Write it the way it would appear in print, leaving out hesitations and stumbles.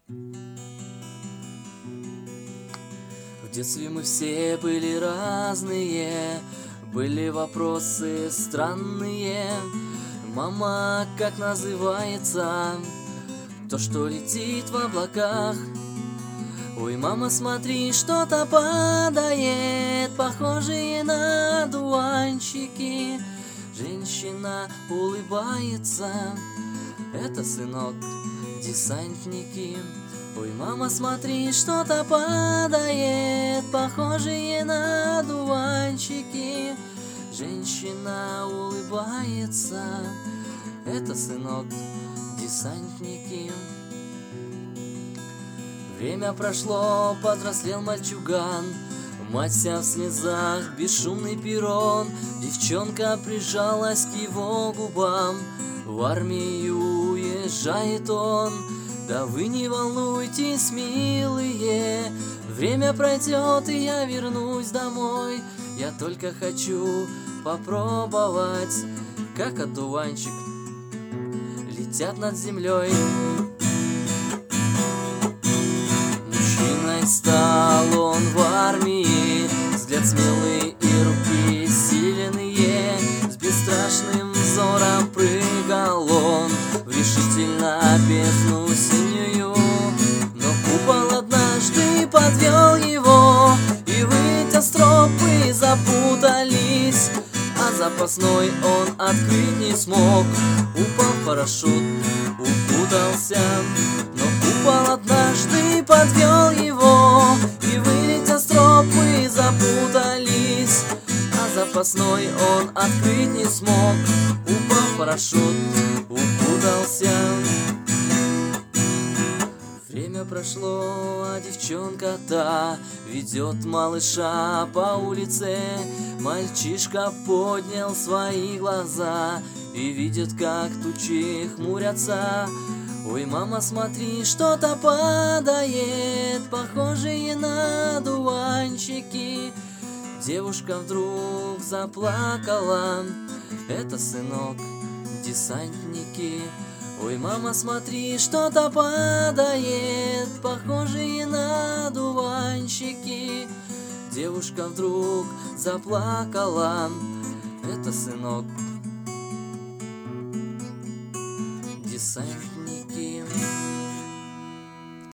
В детстве мы все были разные, были вопросы странные. Мама, как называется то, что летит в облаках? Ой, мама, смотри, что-то падает, похожие на дуванчики. Женщина улыбается, это, сынок, десантники. Ой, мама, смотри, что-то падает, похожие на дуванчики. Женщина улыбается, это, сынок, десантники. Время прошло, повзрослел мальчуган, мать вся в слезах, бесшумный перрон. Девчонка прижалась к его губам, в армию уезжает он. Да вы не волнуйтесь, милые, время пройдет, и я вернусь домой. Я только хочу попробовать, как одуванчик летят над землей. Мужчиной стал он в армии, взгляд смелый и руки сильные. С бесстрашным взором прыгал он в решительно бездну синюю. Но купол однажды подвел его, и вытя стропы запутались, а запасной он открыть не смог. Упал в парашют, укутался, но купол однажды подвел его, и вытя стропы запутались, а запасной он открыть не смог. Упал в парашют, укутался. Время прошло, а девчонка та ведет малыша по улице. Мальчишка поднял свои глаза и видит, как тучи хмурятся. Ой, мама, смотри, что-то падает, похожие на дуванчики. Девушка вдруг заплакала, это, сынок, десантники. Ой, мама, смотри, что-то падает, похожие на дуванчики. Девушка вдруг заплакала, это, сынок, десантники.